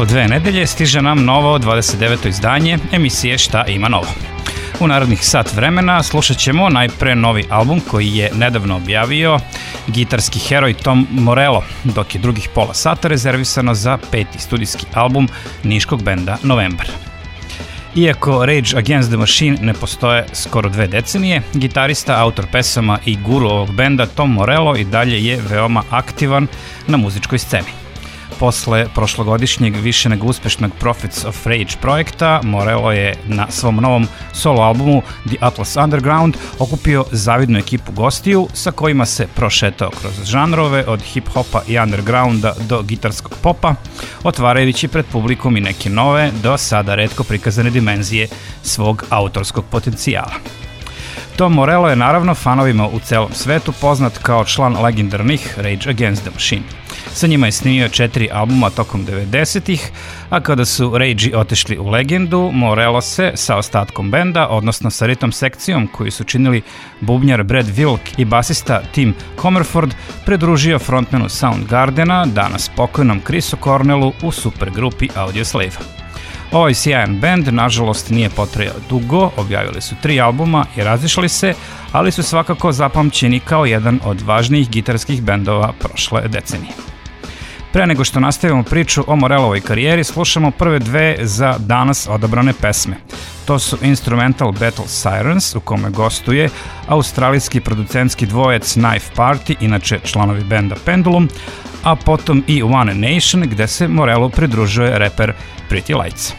po 2 nedelje stiže nam novo 29. izdanje emisije Šta ima novo. U narednih sat vremena slušat ćemo najpre novi album koji je nedavno objavio gitarski heroj Tom Morello, dok je drugih pola sata rezervisano za 5. studijski album niškog benda Novembar. Iako Rage Against the Machine ne postoje skoro 2 decenije, gitarista, autor pesama i guru ovog benda Tom Morello i dalje je veoma aktivan na muzičkoj sceni. Posle prošlogodišnjeg više nego uspešnog Prophets of Rage projekta, Morello je na svom novom solo albumu The Atlas Underground okupio zavidnu ekipu gostiju sa kojima se prošetao kroz žanrove od hip-hopa i undergrounda do gitarskog popa, otvarajući pred publikom i neke nove, do sada retko prikazane dimenzije svog autorskog potencijala. Tom Morello je naravno fanovima u celom svetu poznat kao član legendarnih Rage Against the Machine. Sa njima je snimio 4 albuma tokom 90-ih, a kada su Rage otišli u legendu, Morello se sa ostatkom benda, odnosno sa ritam sekcijom koju su činili bubnjar Brad Wilk i basista Tim Comerford, pridružio frontmanu Soundgardena, danas pokojnom Chrisu Cornellu u supergrupi Audioslave. Ovaj sjajan bend, nažalost, nije potrajao dugo, objavili su 3 albuma i razišli se, ali su svakako zapamćeni kao jedan od važnijih gitarskih bendova prošle decenije. Pre nego što nastavimo priču o Morellovoj karijeri, slušamo prve 2 za danas odabrane pesme. To su instrumental Battle Sirens, u kome gostuje australijski producentski dvojec Knife Party, inače članovi benda Pendulum, a potom i One Nation, gde se Morello pridružuje reper Pretty Lights.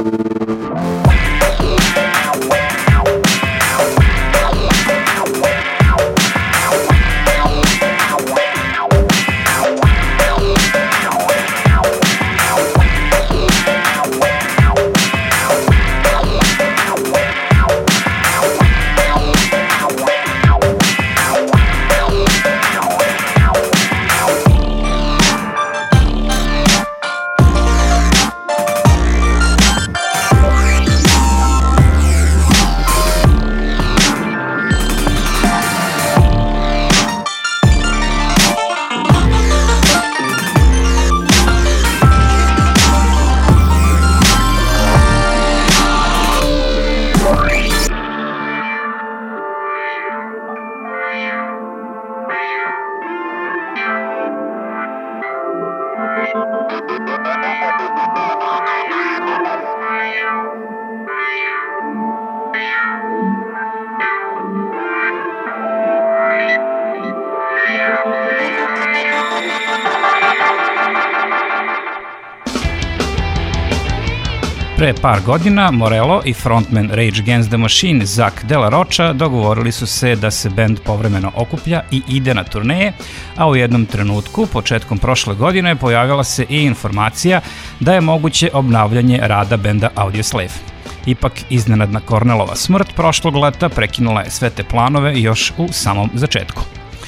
Pre par godina Morello i frontman Rage Against the Machine Zach De La Rocha dogovorili su se da se bend povremeno okuplja i ide na turneje, a u jednom trenutku, početkom prošle godine, pojavila se i informacija da je moguće obnavljanje rada benda Audioslave. Ipak, iznenadna Cornellova smrt prošlog leta prekinula je sve te planove još u samom začetku.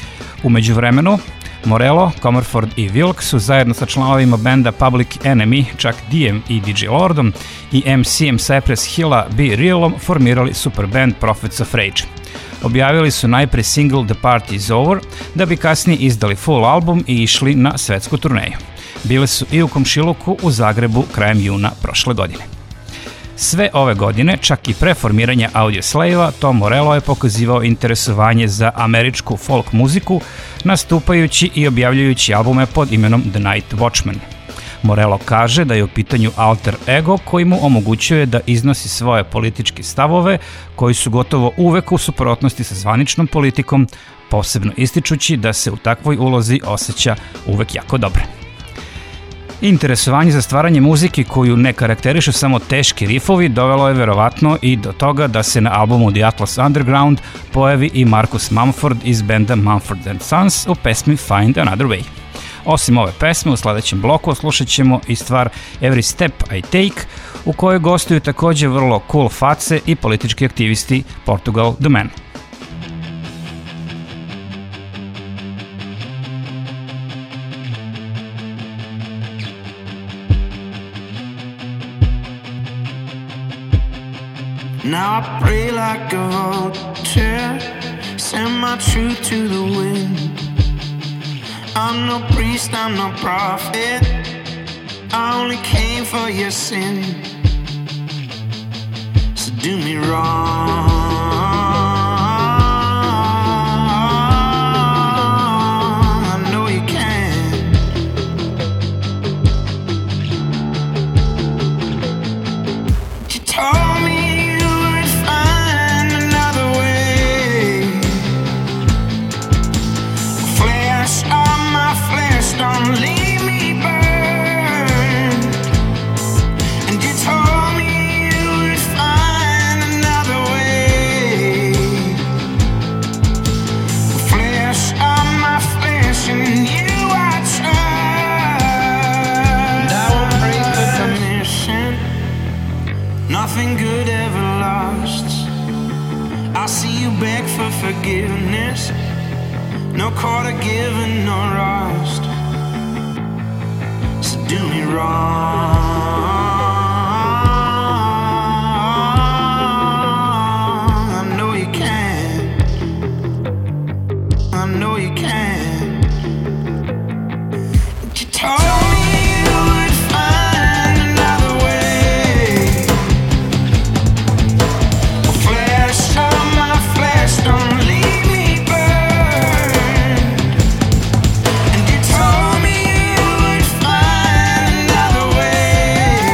U međuvremenu, Morello, Comerford i Wilk su zajedno sa članovima benda Public Enemy, Chuck Diem i DJ Lordom i MC-em Cypress Hilla Be Realom formirali superband Prophets of Rage. Objavili su najpre single The Party Is Over, da bi kasnije izdali full album i išli na svetsku turneju. Bile su i u komšiluku u Zagrebu krajem juna prošle godine. Sve ove godine, čak i pre formiranja Audioslave-a, Tom Morello je pokazivao interesovanje za američku folk muziku, nastupajući i objavljujući albume pod imenom The Night Watchman. Morello kaže da je u pitanju alter ego koji mu omogućuje da iznosi svoje političke stavove koji su gotovo uvek u suprotnosti sa zvaničnom politikom, posebno ističući da se u takvoj ulozi osjeća uvek jako dobro. Interesovanje za stvaranje muzike koju ne karakterišu samo teški rifovi dovelo je verovatno i do toga da se na albumu The Atlas Underground pojavi i Marcus Mumford iz benda Mumford & Sons u pesmi Find Another Way. Osim ove pesme, u sledećem bloku slušat ćemo i stvar Every Step I Take, u kojoj gostuju takođe vrlo cool face i politički aktivisti Portugal The Man. Now I pray like a vulture, send my truth to the wind. I'm no priest, I'm no prophet, I only came for your sin. So do me wrong, I know you can. You told me don't leave me burn. And you told me you would find another way. Flesh of my flesh, and you I trust. And I will pray for permission. Nothing good ever lasts. I see you beg for forgiveness. No quarter given, no rust. So do me wrong, I know you can, I know you can. You told me you would find another way. Flesh of my flesh, don't leave me burn. And you told me you would find another way.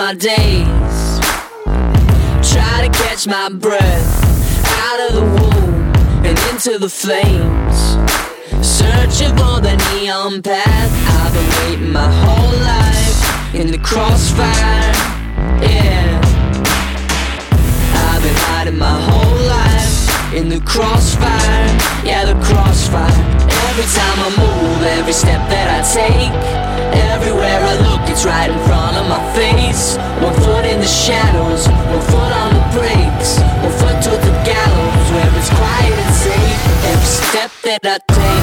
my days. Try to catch my breath out of the womb and into the flames. Searching for the neon path. I've been waiting my whole life in the crossfire. Yeah, I've been hiding my whole life in the crossfire. Yeah, the crossfire. Every time I move, every step that I take, everywhere I look, it's right in front of my face. One foot in the shadows, one foot on the brakes, one foot to the gallows where it's quiet and safe. Every step that I take,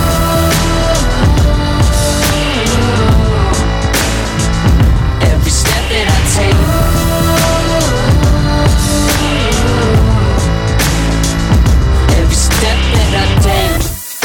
every step that I take, every step that I take,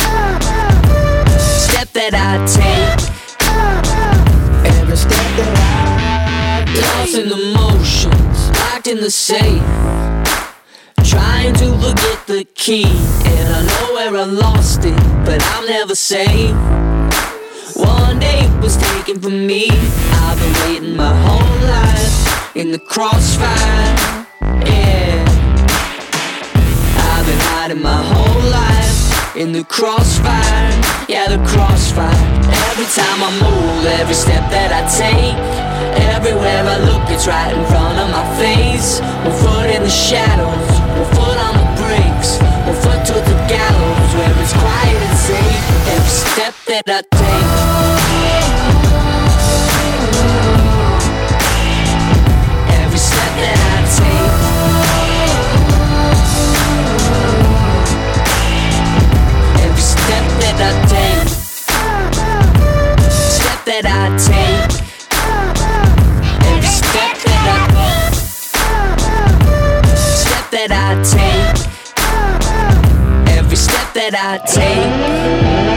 step that I take, every step that I take. Lost in the motions, locked in the safe, trying to forget the key. And I know where I lost it, but I'll never say. One day it was taken from me. I've been waiting my whole life in the crossfire. Yeah, I've been hiding my whole life in the crossfire. Yeah, the crossfire. Every time I move, every step that I take, everywhere I look, it's right in front of my face. One foot in the shadows, one foot on the brakes, one foot to the gallows where it's quiet and safe. Every step that I take, every step that I take, every step that I take, step that I take, every step that I take, step that I take, every step that I take.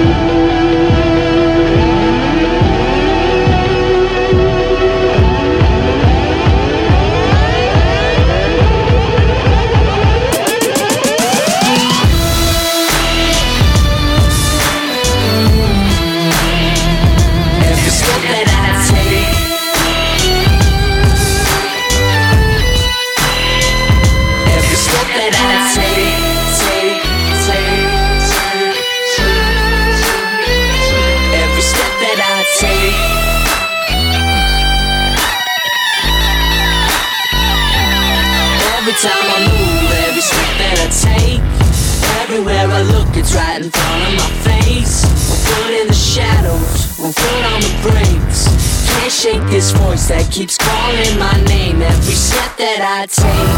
Every time I move, every step that I take, everywhere I look, it's right in front of my face. One foot in the shadows, one foot on the brakes. Can't shake this voice that keeps calling my name. Every step that I take,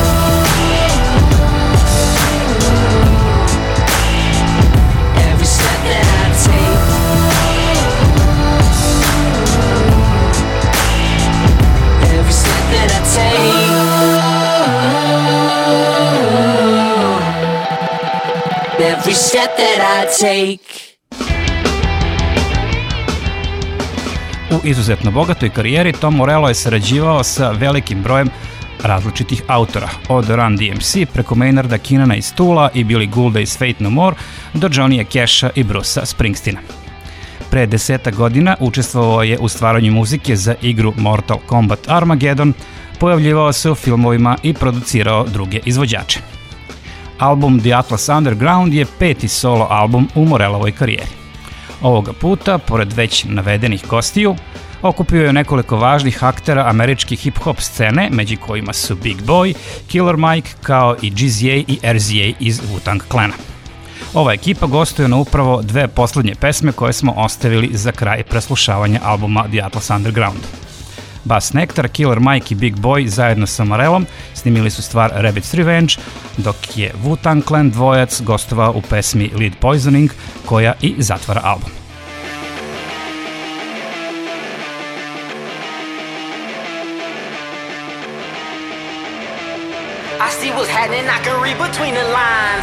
every step that I take, every step that I take, every step that I take. U izuzetno bogatoj karijeri Tom Morello je sarađivao sa velikim brojem različitih autora, od Run DMC preko Maynarda Keenana iz Toola i Billy Goulda iz Faith No More do Johnny'a Casha i Bruce'a Springsteena. Pre 10 godina učestvovao je u stvaranju muzike za igru Mortal Kombat Armageddon, pojavljivao se u filmovima i producirao druge izvođače. Album The Atlas Underground je 5. solo album u Morellovoj karijeri. Ovoga puta, pored već navedenih gostiju, okupio je nekoliko važnih aktera američke hip-hop scene, među kojima su Big Boi, Killer Mike, kao i GZA i RZA iz Wu-Tang Clana. Ova ekipa gostuje na upravo dve poslednje pesme koje smo ostavili za kraj preslušavanja albuma The Atlas Underground. Bass Nectar, Killer Mike i Big Boi zajedno sa Morellom snimili su stvar Rabbit's Revenge, dok je Wu-Tang Clan dvojac gostovao u pesmi Lead Poisoning, koja i zatvara album. I see what's happening, I can read between the lines.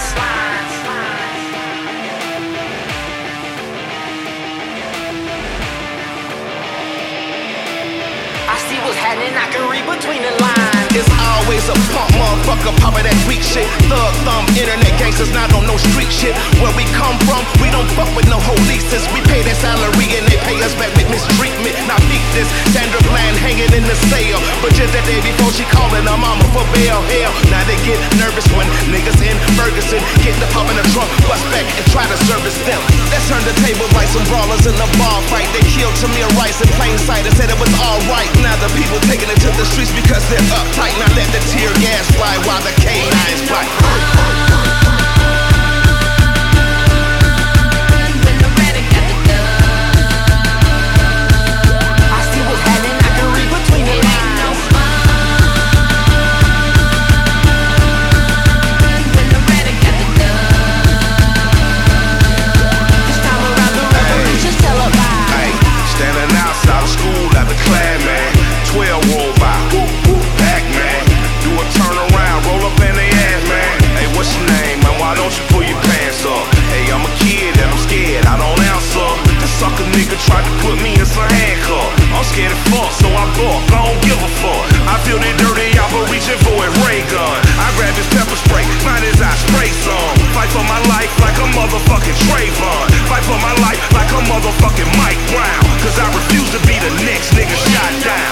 I see what's happening, I can read between the lines. It's always a punk motherfucker poppin' that weak shit. Thug thumb, internet gangsters, not on no street shit. Where we come from, we don't fuck with no leases. We pay their salary and they pay us back with mistreatment. Now peep this, Sandra Bland hanging in the cell. But just for bail. Hell, now they get nervous when niggas in Ferguson get the pump in the trunk, bust back and try to service them. Let's turn the table like some brawlers in a bar fight. They killed Tamir Rice in plain sight and said it was alright. Now the people taking it to the streets because they're uptight. Now let the tear gas fly while the canines fly. Tried to put me in some handcuff. I'm scared of fuck, so I buck. I don't give a fuck. I feel that dirty apple reaching for his ray gun. I grab his pepper spray, find his eye, spray some. Fight for my life like a motherfucking Trayvon. Fight for my life like a motherfucking Mike Brown. Cause I refuse to be the next nigga shot down.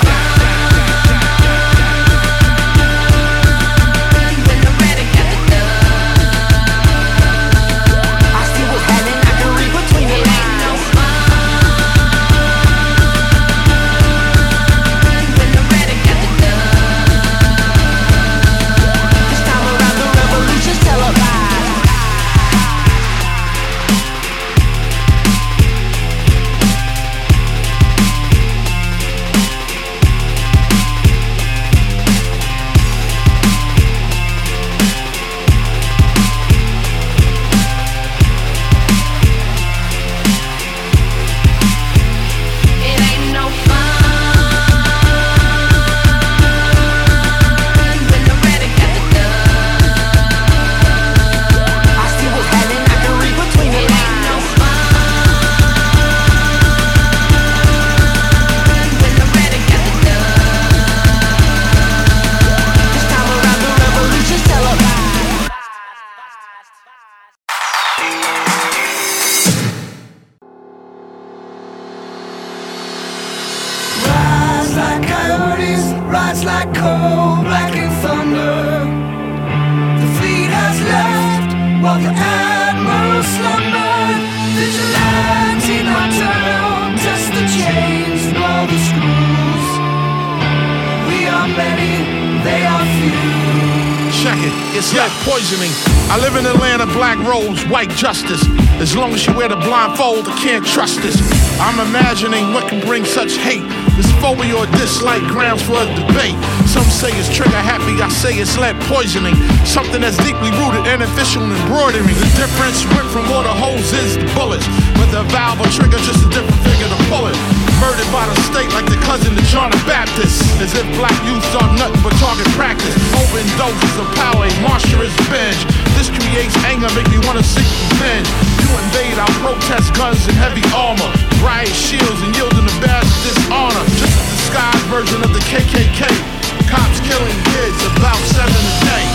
I live in Atlanta, black robes, white justice. As long as you wear the blindfold, I can't trust this. I'm imagining what can bring such hate. This phobia or dislike grounds for a debate. Some say it's trigger happy, I say it's lead poisoning. Something that's deeply rooted in official embroidery. The difference went from water hoses to bullets, but the valve or trigger just a different figure to pull it. Murdered by the state like the cousin to John the Baptist. As if black youths are nothing but target practice. Open doses of power, a monstrous binge. This creates anger, make me wanna seek revenge. You invade our protest guns and heavy armor, riot shields and yielding the badge of dishonor. Just a disguised version of the KKK. Cops killing kids, about 7 a day.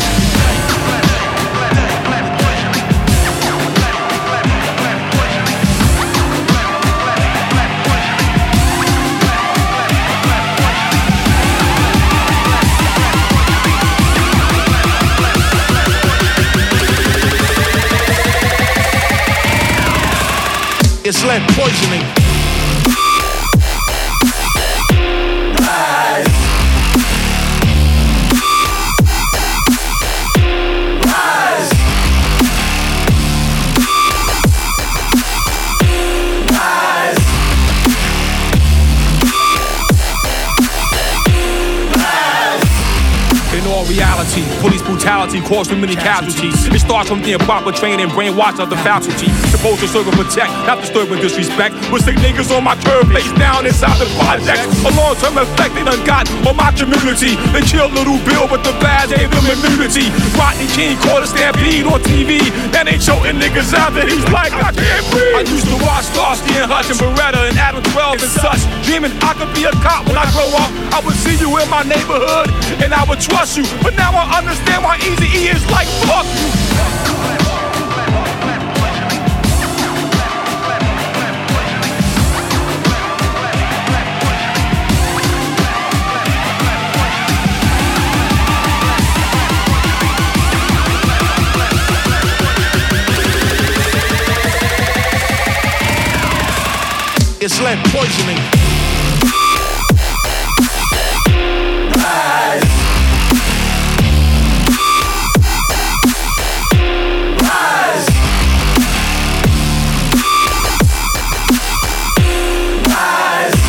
It's lead poisoning. Rise. Rise. Rise. In all reality, police brutality caused too many casualties. It starts from the improper training, brainwash of the faculty. Supposed to serve and protect, not disturb and disrespect. But sick niggas on my curb, face down inside the projects. A long-term effect they done got on my community. They killed Little Bill, but the bad gave them immunity. Rodney King caught a stampede on TV. Then they choking niggas out that he's like, I can't breathe. I used to watch Starsky and Hutch and Beretta and Adam 12 and such. Dreaming I could be a cop when I grow up. I would see you in my neighborhood and I would trust you. But now I understand why Eazy-E is like, fuck you. it's lead poisoning. Rise. Rise. Rise.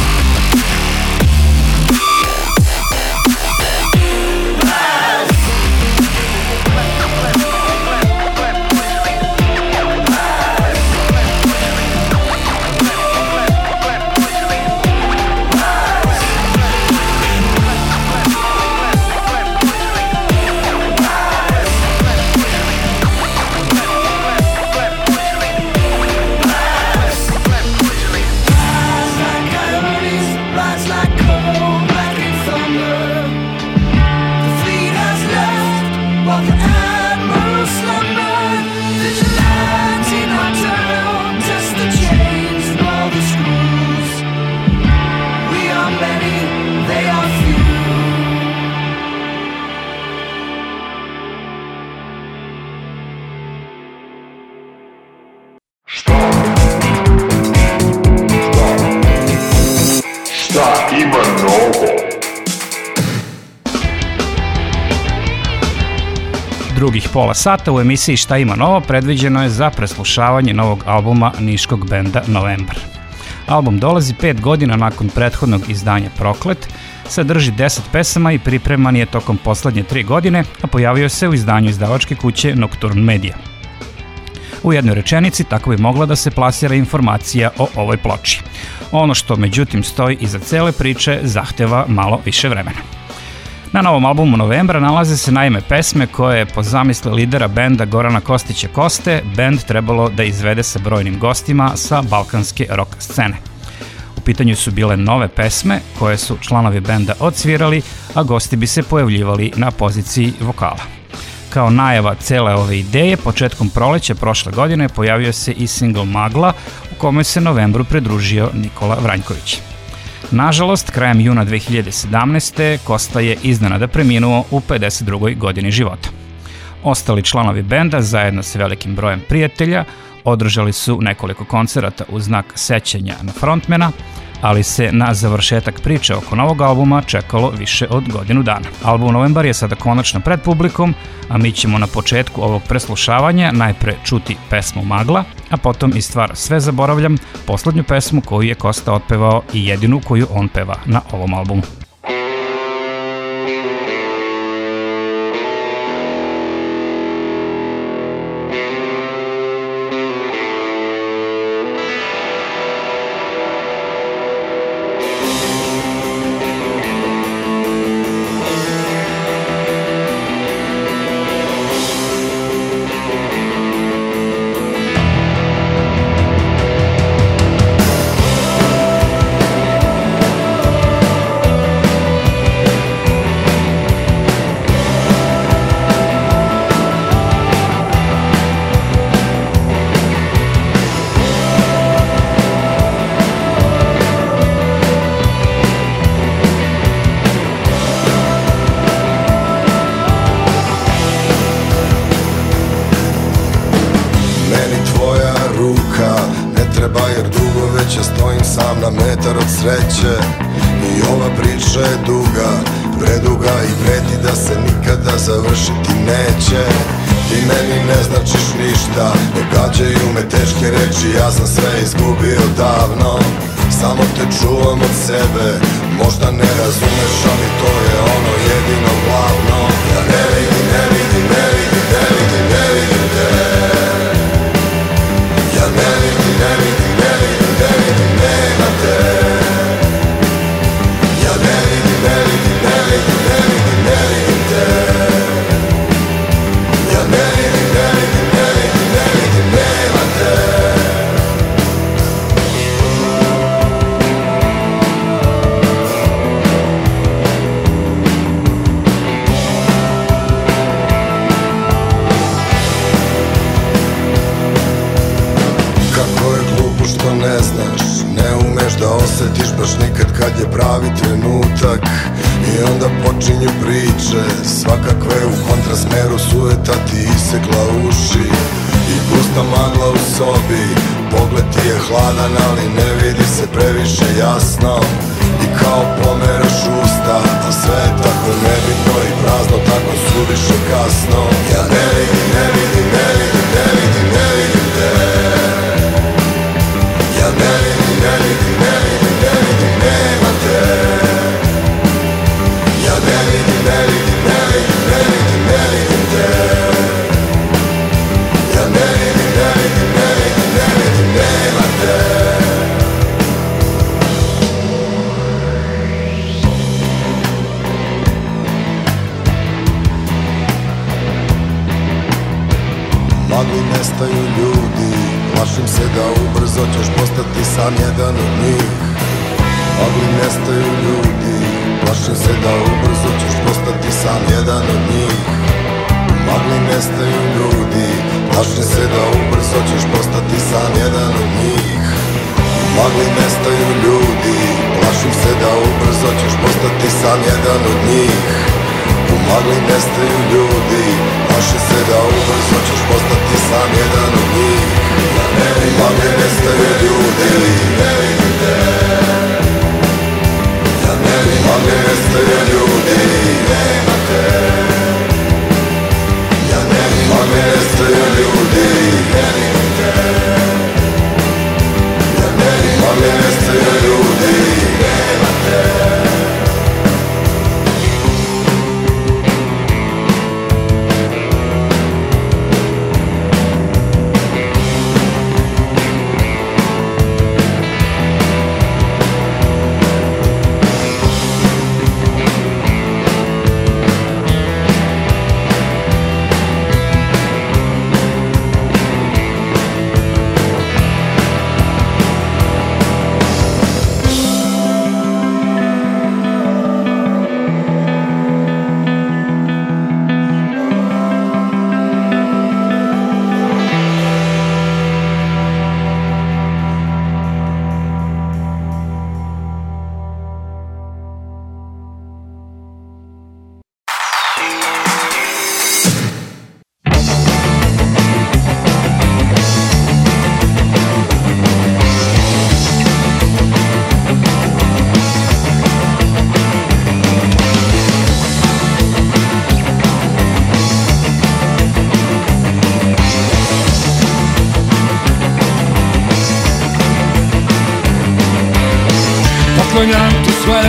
Drugih pola sata u emisiji Šta ima novo predviđeno je za preslušavanje novog albuma niškog benda Novembar. Album dolazi 5 godina nakon prethodnog izdanja Proklet, sadrži 10 pesama i pripreman je tokom poslednje 3 godine, a pojavio se u izdanju izdavačke kuće Nocturne Media. U jednoj rečenici tako bi mogla da se plasira informacija o ovoj ploči. Ono što međutim stoji iza cele priče zahteva malo više vremena. Na novom albumu Novembra nalaze se naime pesme koje je po zamisli lidera benda Gorana Kostića Koste bend trebalo da izvede sa brojnim gostima sa balkanske rock scene. U pitanju su bile nove pesme koje su članovi benda odsvirali, a gosti bi se pojavljivali na poziciji vokala. Kao najava cele ove ideje, početkom proleća prošle godine pojavio se i singl Magla u kome se Novembru pridružio Nikola Vranjković. Nažalost, krajem juna 2017. Kosta je iznenada preminuo u 52. godini života. Ostali članovi benda, zajedno sa velikim brojem prijatelja, održali su nekoliko koncerata u znak sećanja na frontmena, ali se na završetak priče oko novog albuma čekalo više od godinu dana. Album Novembar je sada konačno pred publikom, a mi ćemo na početku ovog preslušavanja najpre čuti pesmu Magla, a potom i stvar Sve zaboravljam, poslednju pesmu koju je Kosta otpevao i jedinu koju on peva na ovom albumu. Sreće i ova priča je duga, preduga i preti da se nikada završiti neće. Ti meni ne značiš ništa, ne gađaju me teške reči, ja sam sve izgubio davno. Samo te čuvam od sebe, možda ne razumeš, ali to je ono jedino glavno. Ja ne vidim, ne vidim, ne vidim, ne vidim, ne vidim te. Ja ne vidim, ne vidim, ne vidim, ne vidim, nema te. Osjetiš baš nikad kad je pravi trenutak i onda počinju priče svakakve u kontrasmeru, sujeta ti isekla uši i pusta magla u sobi. Pogled ti je hladan, ali ne vidi se previše jasno. I kao pomeraš usta, a sve je tako nebitno i prazno, tako suviše kasno. Ja ne vidim, ne vidim, ne vidim, ne vidim, ne vidim te. Ja ne vidim, ne vidim, ne vidim, ne vidim, nema te. Ja ne vidim, ne vidim, ne vidim, ne vidim, ne vidim te. Ja ne vidim, ne vidim, ne vidim, ne vidim, nema te. Magli nestaju ljudi, plašim se da ubrzo ćeš postati sam jedan od njih. Magli nestaju ljudi, plašim se da ubrzo ćeš postati sam jedan od njih. Magli nestaju ljudi, plašim se da ubrzo ćeš postati sam jedan od njih. Magli nestaju ljudi, plašim se da ubrzo ćeš postati sam jedan od njih. U magli nestaju ljudi, plašim se da ubrzo ćeš postati sam jedan od njih. U magli nestaju ljudi, ne vidim te. U magli nestaju ljudi, nema te. U magli nestaju ljudi, ne vidim te. U magli nestaju ljudi, nema te. Poklanjam ti sve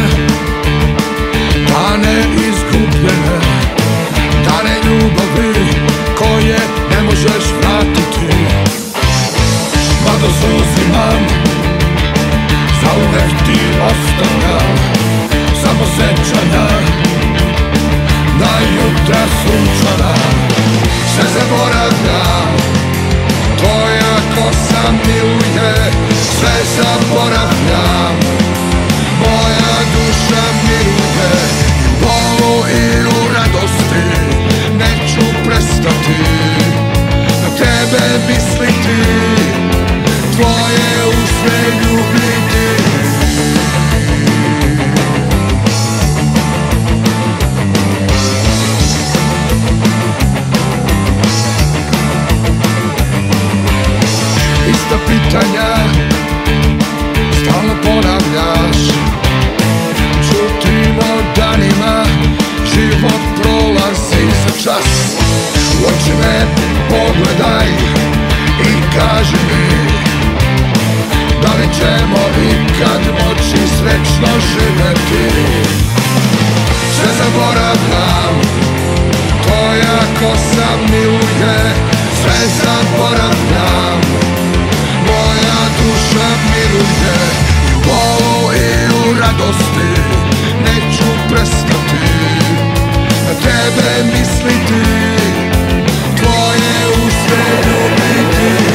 dane izgubljene, dane ljubavi koje ne možeš vratiti. Mada uzimam, zauvek ti ostavljam samo sećanja na jutra sunčana. Sve zaboravljam, tvoja kosa miluje, sve zaboravljam. Moja duša miruje, u bolu i u radosti neću prestati na tebe misliti, tvoje usne ljubiti. Ista pitanja stalno ponavljaš, čutimo danima, život prolazi za čas. U oči me pogledaj i kaži mi, da li ćemo ikad moći srećno živeti. Sve zaboravljam, tvoja kosa miluje, sve zaboravljam. Moja duša miruje, u bolu i u radosti neću prestati na tebe misliti, tvoje usne ljubiti.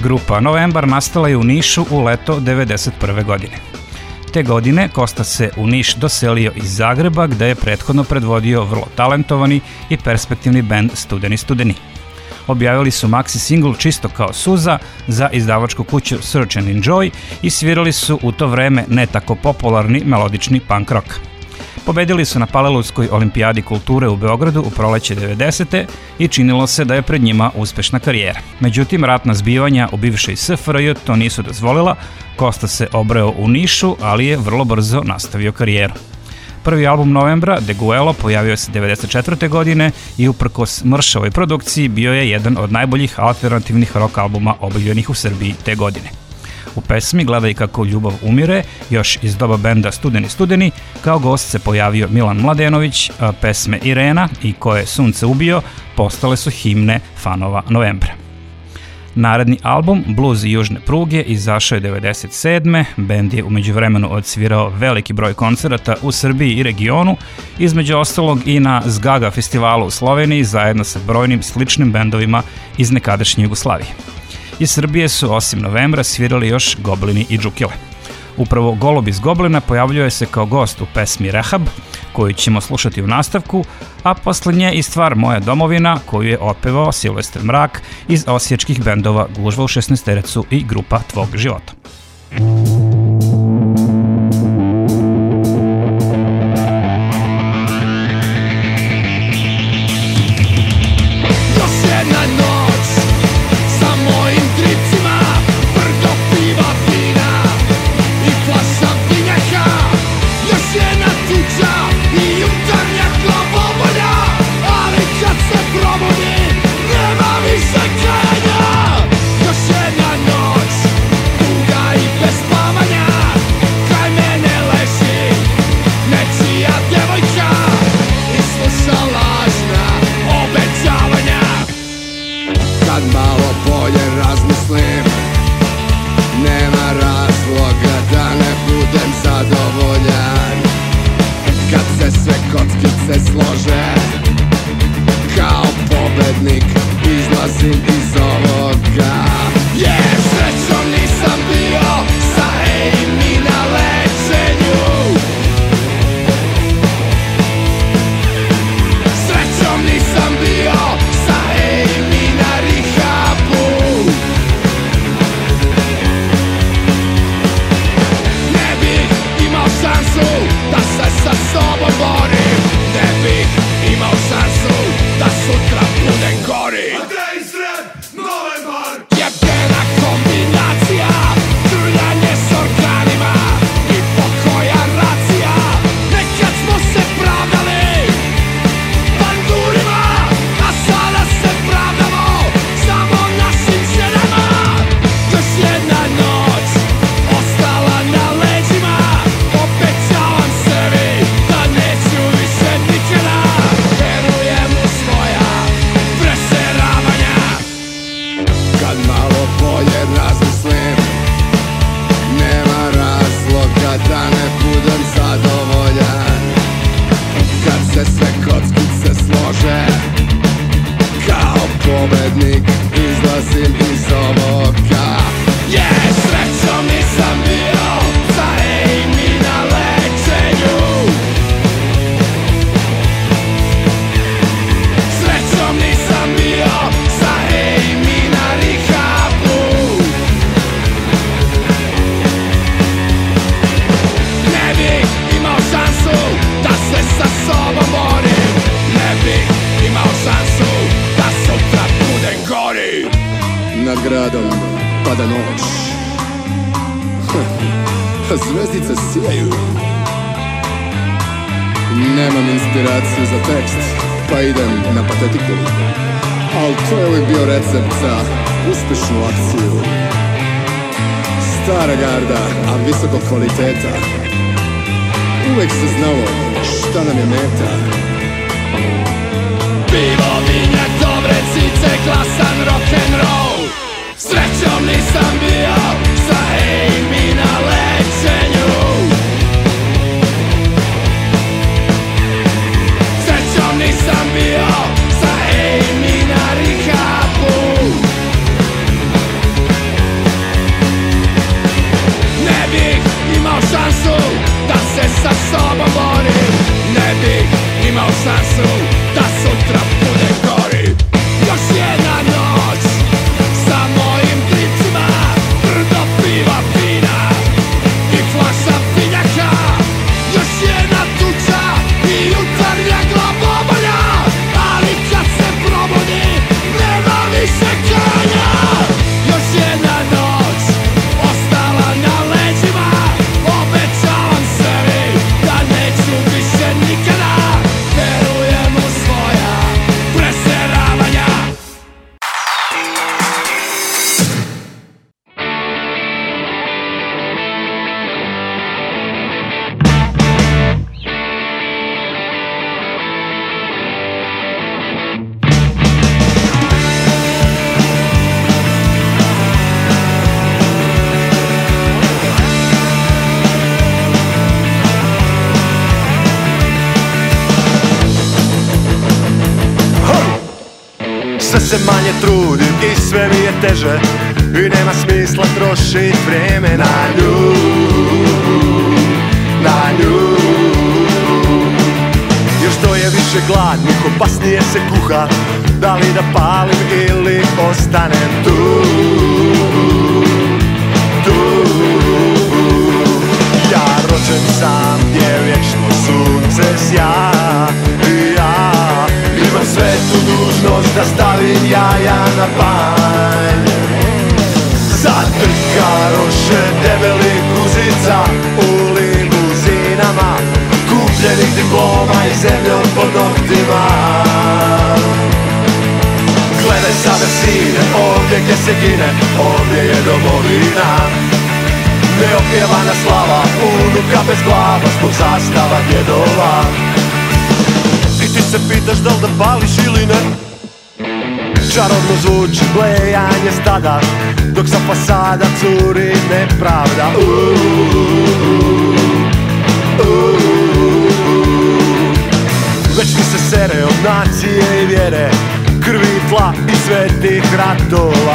Grupa Novembar nastala je u Nišu u leto 1991. godine. Te godine Kosta se u Niš doselio iz Zagreba, gde je prethodno predvodio vrlo talentovani i perspektivni bend Studeni Studeni. Objavili su maxi singl Čisto kao suza za izdavačku kuću Search and Enjoy i svirali su u to vreme ne tako popularni melodični punk rock. Pobedili su na Palilulskoj olimpijadi kulture u Beogradu u proleće 90. i činilo se da je pred njima uspešna karijera. Međutim, ratna zbivanja u bivšoj SFRJ to nisu dozvolila, Kosta se obreo u Nišu, ali je vrlo brzo nastavio karijeru. Prvi album Novembra, Deguelo, pojavio se 1994. godine i uprkos mršavoj produkciji bio je jedan od najboljih alternativnih rock albuma objavljenih u Srbiji te godine. U pesmi Gledaj kako ljubav umire, još iz doba benda Studeni Studeni, kao gost se pojavio Milan Mladenović, a pesme Irena i Ko je sunce ubio postale su himne fanova Novembra. Naredni album, Blues i južne pruge, izašao je 1997. Bend je umeđu vremenu odsvirao veliki broj koncerata u Srbiji i regionu, između ostalog i na Zgaga festivalu u Sloveniji zajedno sa brojnim sličnim bendovima iz nekadašnje Jugoslavije. Iz Srbije su osim Novembra svirali još Goblini i Džukile. Upravo Golub iz Goblina pojavljuje se kao gost u pesmi Rehab, koju ćemo slušati u nastavku, a posle nje i stvar Moja domovina, koju je otpevao Silvestar Mrak iz osječkih bendova Gužva u 16 i Grupa tvog života. Zvezdice sijaju. Nemam inspiraciju za tekst, pa idem na patetiku. Al to je uvijek bio recept za uspješnu akciju. Stara garda, a visoko kvaliteta. Uvijek se znalo šta nam je meta. Pivo, vinjak, dobre cice, glasan rock'n'roll. Srećom nisam bio sa Amy na lečenju. Srećom nisam bio sa Amy na rehabu. imao šansu da se sa sobom bori, ne bih imao šansu da sutra bude gori. Još jedna noć sa mojim dricima, brdo piva, vina i flaša vinjaka. Još jedna tuča i jutarnja glavobolja, ali kad se probudi nema više kanja. Još jedna noć ostala na leđima, obećavam sebi da neću više nikada. Verujem u svoja preseravanja. Sve se manje trudim i sve mi je teže, i nema smisla trošit vrijeme na nju, na nju. Jer što je više gladnih, opasnije se kuha, da li da palim ili ostanem tu, tu. Ja rođen sam gdje vječno sunce sja, i ja imam svetu dužnost da stavim jaja na panj. Zatrkaroše debelih guzica u limuzinama, kupljenih diploma i zemljom pod noktima. Gledaj sada sine, ovdje gdje se gine, ovdje je domovina. Neopjevana slava, unuka bez glava, zbog zastava djedova. I ti se pitaš da li da pališ ili ne? Čarobno zvuči blejanje stada, dok sa fasada curi nepravda. Već mi se sere od nacije i vjere, krvi, tla i svetih ratova.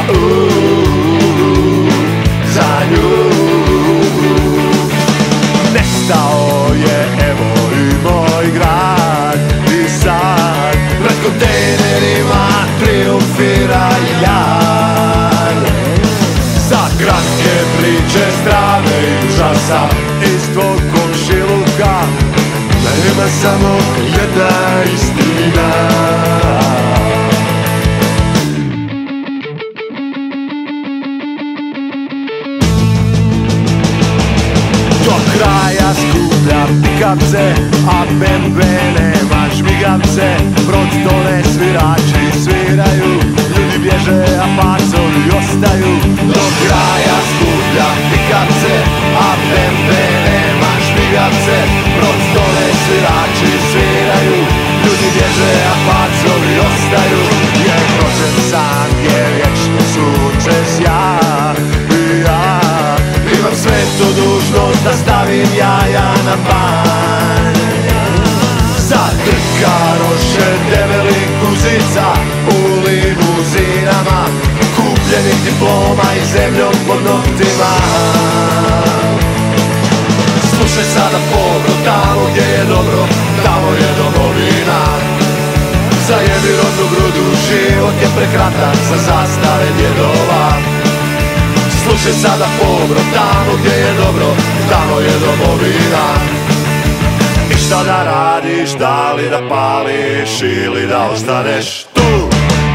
Za nju nestao je evo i moj grad, i sad pred kontejnerima triumfira jad. Za kratke priče strave i užasa iz tvog komšiluka nema samo jedna istina. Do kraja skupljam pikavce, a BMW nema žmigavce. Brod tone, svirači sviraju, ljudi bježe, a pacovi ostaju. Do kraja skupljam pikavce, a BMW nema žmigavce. Brod tone, svirači sviraju, ljudi bježe, a pacovi ostaju. Jer rođen sam gdje vječno sunce sja, i ja imam svetu dužnost da stavim jaja na panj. Zatrkaroše debelih guzica u limuzinama, kupljenih diploma i zemljom pod noktima. Slušaj sada pobro, tamo gdje je dobro, tamo je domovina. Zajebi rodnu grudu, život je prekratak za zastave djedova. Slušaj sada pobro, tamo gdje je dobro, tamo je domovina. I šta da radiš, da li da pališ ili da ostaneš tu?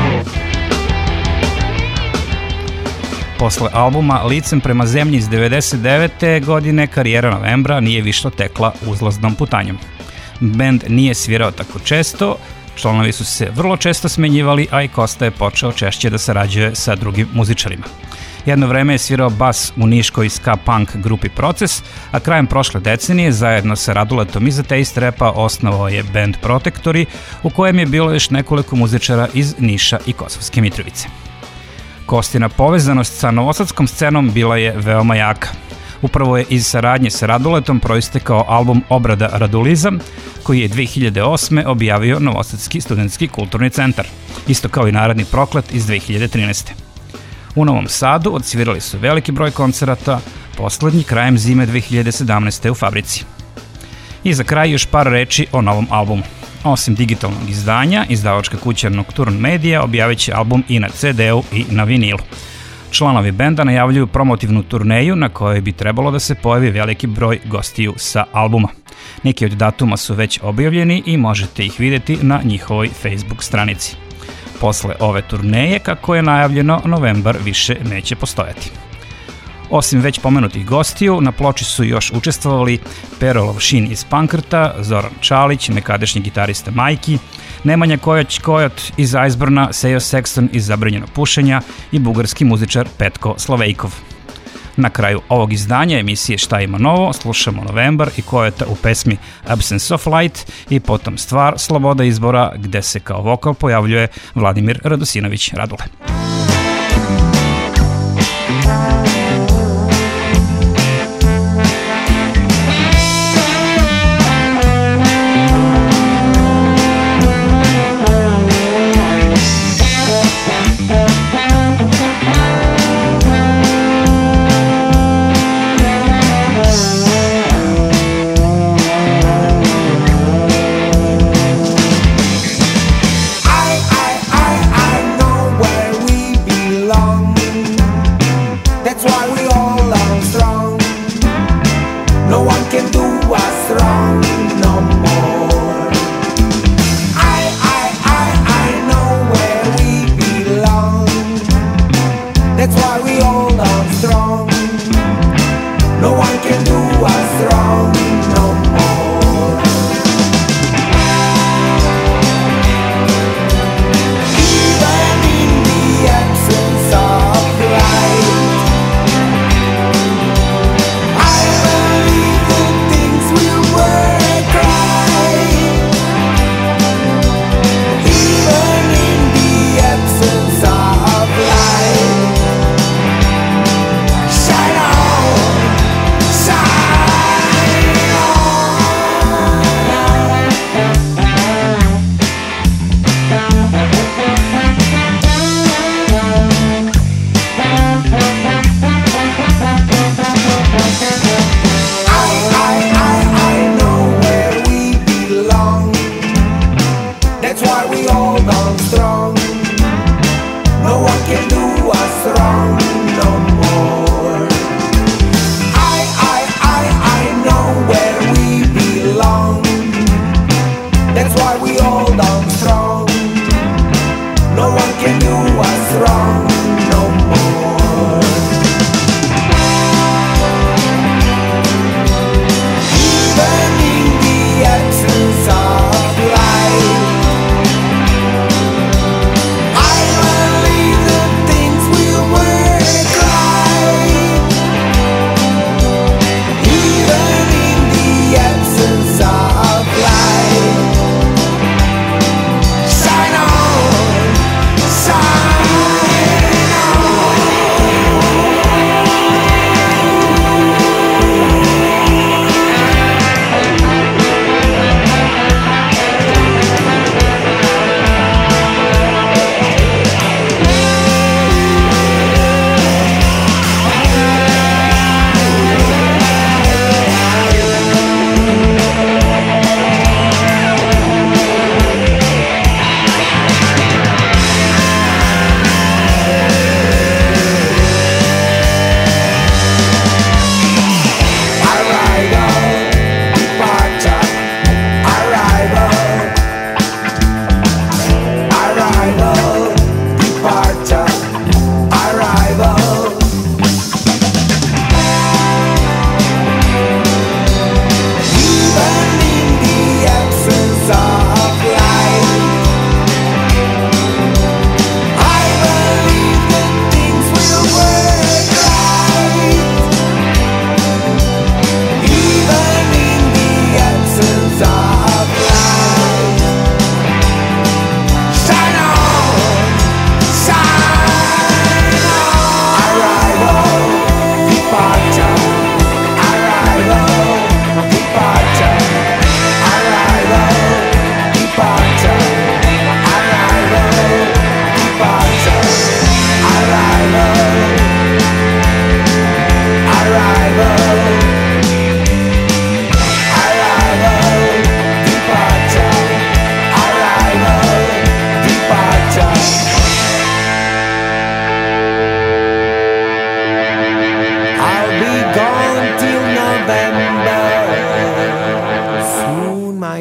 Posle albuma Licem prema zemlji iz 99. godine karijera Novembra nije više tekla uzlaznom putanjom. Bend nije svirao tako često, članovi su se vrlo često smenjivali, a i Kosta je počeo češće da sarađuje sa drugim muzičarima. Jedno vreme je svirao bas u niškoj ska punk grupi Proces, a krajem prošle decenije zajedno sa Raduletom iz Ateist Rapa osnovao je band Protektori, u kojem je bilo još nekoliko muzičara iz Niša i Kosovske Mitrovice. Kostina povezanost sa novosadskom scenom bila je veoma jaka. Upravo je iz saradnje sa Raduletom proistekao album Obrada Radulizam, koji je 2008. objavio Novosadski studentski kulturni centar, isto kao i Narodni proklet iz 2013. U Novom Sadu odsvirali su veliki broj koncerata, poslednji krajem zime 2017. u fabrici. I za kraj još par reči o novom albumu. Osim digitalnog izdanja, izdavačka kuća Nocturne Media objavit će album i na CD-u i na vinilu. Članovi benda najavljuju promotivnu turneju na kojoj bi trebalo da se pojavi veliki broj gostiju sa albuma. Neki od datuma su već objavljeni i možete ih videti na njihovoj Facebook stranici. Posle ove turneje, kako je najavljeno, novembar više neće postojati. Osim već pomenutih gostiju, na ploči su još učestvovali Pero Lovšin iz Pankrta, Zoran Čalić, nekadašnji gitarista Majki, Nemanja Kojot iz Iceburna, Sejo Sexton iz Zabranjenog pušenja i bugarski muzičar Petko Slovejkov. Na kraju ovog izdanja emisije Šta ima novo slušamo Novembar i Kojota u pesmi Absence of Light i potom stvar Sloboda izbora gde se kao vokal pojavljuje Vladimir Radosinović Radule. I know where we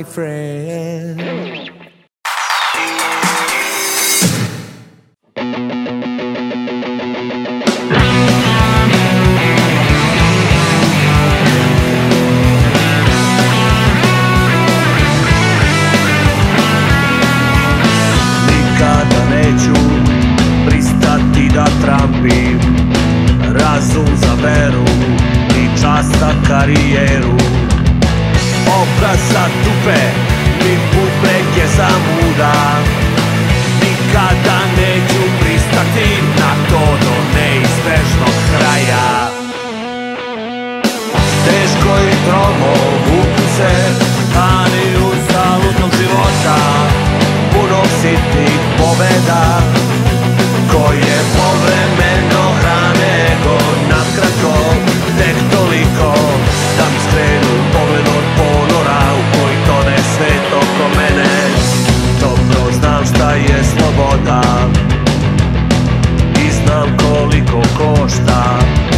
friend. Nikada neću pristati da trampim razum za veru i čast za karijeru. Obraz za dupe, ni bubrege za muda. Nikada neću pristati na to do neizbežnog kraja. Teško i tromo vuku se dani uzaludnog života, punog sitnih pobeda koje povremeno hrane ego. Nakratko, tek toliko da mi skrenu pogled od ponora u koji tone svet oko mene. Dobro znam šta je sloboda i znam koliko košta.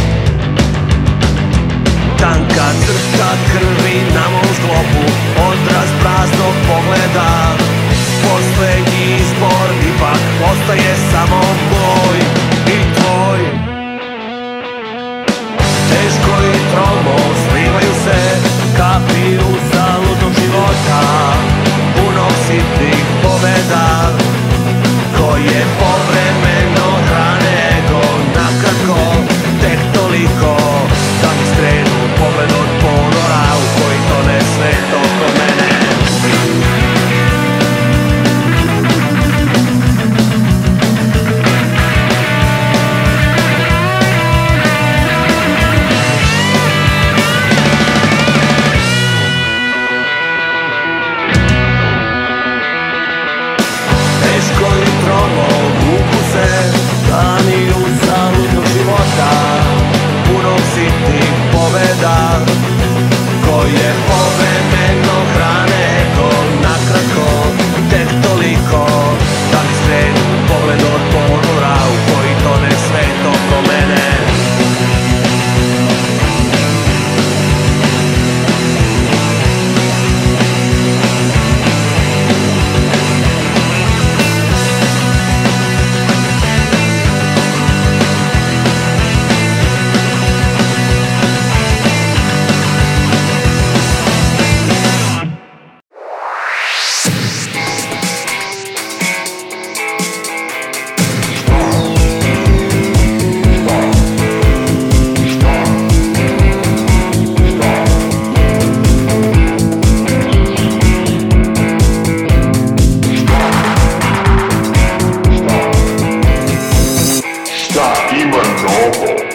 Tanka crta krvi na mom sklopu, odraz praznog pogleda. Poslednji izbor ipak ostaje samo moj i tvoj. Teško i tromo slivaju se kapi uzaludnog života, punog sitnih pobeda koje povremeno hrane ego. Nakratko, tek toliko da mi skrenu pogled od ponora u koji tone svet oko mene. Teško i tromo vuku se dani uzaludnog života, punog sitnih pobeda koje povremeno hrane ego. Nakratko, tek toliko da mi skrenu pogled od ponora u koji tone svet oko mene. Šta ima novo?